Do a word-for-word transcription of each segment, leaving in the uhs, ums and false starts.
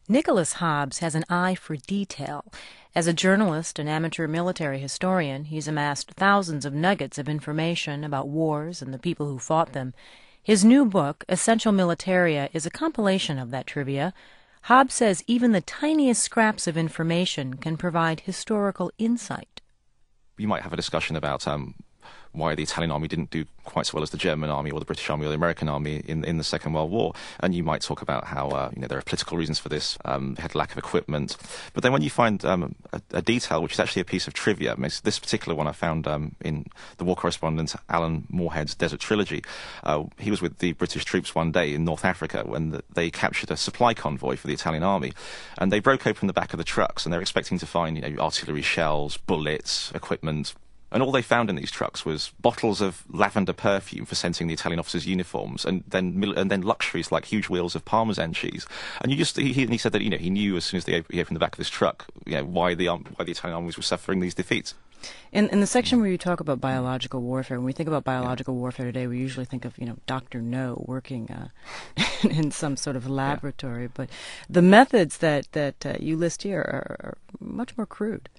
Nicholas Hobbs has an eye for detail. As a journalist and amateur military historian, he's amassed thousands of nuggets of information about wars and the people who fought them. His new book, Essential Militaria, is a compilation of that trivia. Hobbs says even the tiniest scraps of information can provide historical insight. You might have a discussion about um, why the Italian army didn't do quite so well as the German army or the British army or the American army in in the Second World War, and you might talk about how uh, you know there are political reasons for this. Um, they had lack of equipment, but then when you find um, a, a detail which is actually a piece of trivia, I mean, this particular one I found um, in the war correspondent Alan Moorhead's Desert Trilogy. Uh, he was with the British troops one day in North Africa when the, they captured a supply convoy for the Italian army, and they broke open the back of the trucks, and they're expecting to find you know artillery shells, bullets, equipment. And all they found in these trucks was bottles of lavender perfume for scenting the Italian officers' uniforms, and then and then luxuries like huge wheels of Parmesan cheese. And you just he, he said that you know he knew as soon as they he opened the back of this truck, you know why the why the Italian armies were suffering these defeats. In, in the section where you talk about biological warfare, when we think about biological yeah. warfare today, we usually think of, you know, Doctor No working uh, in some sort of laboratory. Yeah. But the methods that, that uh, you list here are, are much more crude.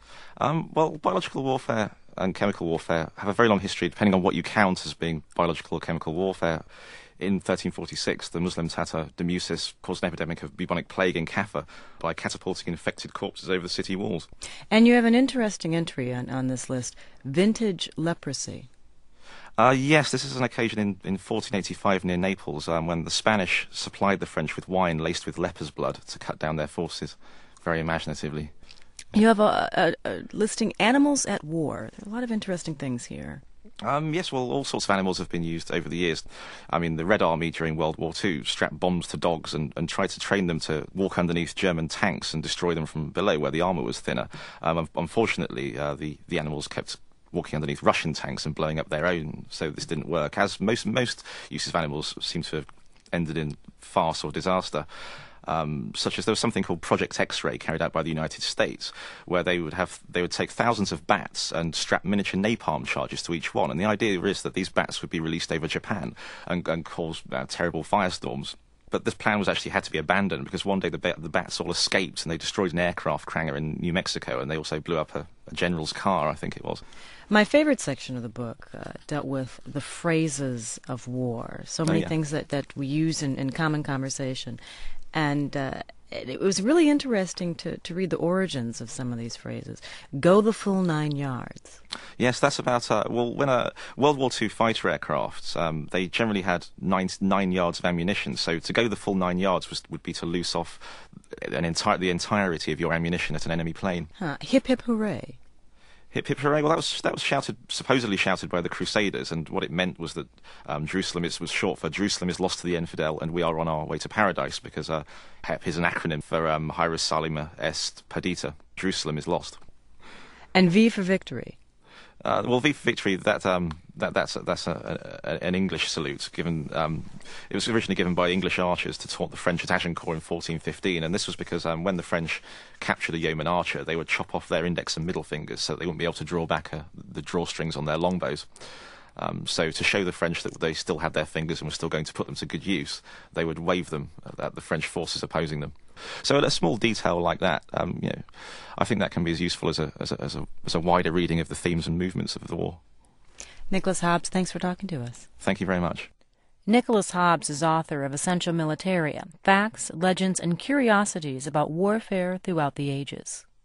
Um, well, biological warfare and chemical warfare have a very long history, depending on what you count as being biological or chemical warfare. In thirteen forty-six, the Muslim Tatar Demusis caused an epidemic of bubonic plague in Kaffa by catapulting infected corpses over the city walls. And you have an interesting entry on, on this list, vintage leprosy. Uh, yes, this is an occasion in, in fourteen eighty-five near Naples um, when the Spanish supplied the French with wine laced with leper's blood to cut down their forces, very imaginatively. You have a, a, a listing animals at war. There are a lot of interesting things here. Um, yes, well, all sorts of animals have been used over the years. I mean, the Red Army during World War Two strapped bombs to dogs and, and tried to train them to walk underneath German tanks and destroy them from below where the armour was thinner. Um, unfortunately, uh, the, the animals kept walking underneath Russian tanks and blowing up their own, so this didn't work. As most, most uses of animals seem to have ended in farce or disaster. Um, such as there was something called Project X-Ray carried out by the United States, where they would have they would take thousands of bats and strap miniature napalm charges to each one. And the idea is that these bats would be released over Japan and, and cause uh, terrible firestorms. But this plan was actually had to be abandoned because one day the, ba- the bats all escaped and they destroyed an aircraft carrier in New Mexico, and they also blew up a, a general's car, I think it was. My favorite section of the book uh, dealt with the phrases of war. So many oh, yeah. things that, that we use in, in common conversation. And uh, it was really interesting to, to read the origins of some of these phrases. Go the full nine yards. Yes, that's about, uh, well, when a World War Two fighter aircraft, um, they generally had nine, nine yards of ammunition. So to go the full nine yards was, would be to loose off an entire, the entirety of your ammunition at an enemy plane. Huh. Hip, hip, hooray. Hip hip hooray! Well, that was that was shouted, supposedly shouted by the Crusaders, and what it meant was that um, Jerusalem is, was short for Jerusalem is lost to the infidel, and we are on our way to paradise. Because uh, H E P is an acronym for um, Hieros Salima Est Perdita. Jerusalem is lost. And V for victory. Uh, well, V for victory. That um, that that's that's a, a, an English salute. Given um, it was originally given by English archers to taunt the French at Agincourt in fourteen fifteen, and this was because um, when the French captured a yeoman archer, they would chop off their index and middle fingers so that they wouldn't be able to draw back uh, the drawstrings on their longbows. Um, so to show the French that they still had their fingers and were still going to put them to good use, they would wave them at the French forces opposing them. So a small detail like that, um, you know, I think that can be as useful as a, as a as a as a wider reading of the themes and movements of the war. Nicholas Hobbs, thanks for talking to us. Thank you very much. Nicholas Hobbs is author of Essential Militaria, Facts, Legends, and Curiosities about Warfare Throughout the Ages.